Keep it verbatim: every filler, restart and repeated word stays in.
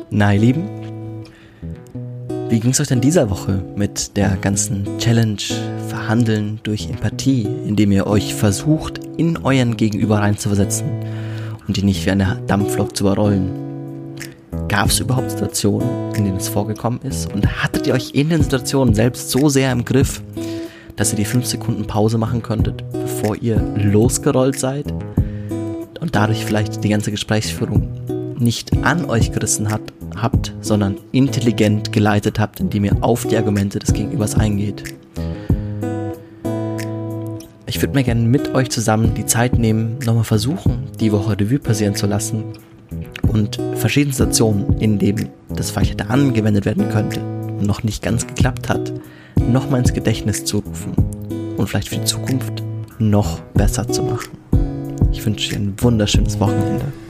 Na ihr Lieben, wie ging es euch denn dieser Woche mit der ganzen Challenge Verhandeln durch Empathie, indem ihr euch versucht, in euren Gegenüber reinzuversetzen und ihn nicht wie eine Dampflok zu überrollen? Gab es überhaupt Situationen, in denen es vorgekommen ist? Und hattet ihr euch in den Situationen selbst so sehr im Griff, dass ihr die fünf Sekunden Pause machen könntet, bevor ihr losgerollt seid und dadurch vielleicht die ganze Gesprächsführung nicht an euch gerissen habt, habt, sondern intelligent geleitet habt, indem ihr auf die Argumente des Gegenübers eingeht? Ich würde mir gerne mit euch zusammen die Zeit nehmen, nochmal versuchen, die Woche Revue passieren zu lassen und verschiedene Situationen, in denen das vielleicht hätte angewendet werden könnte und noch nicht ganz geklappt hat, nochmal ins Gedächtnis zu rufen und vielleicht für die Zukunft noch besser zu machen. Ich wünsche dir ein wunderschönes Wochenende.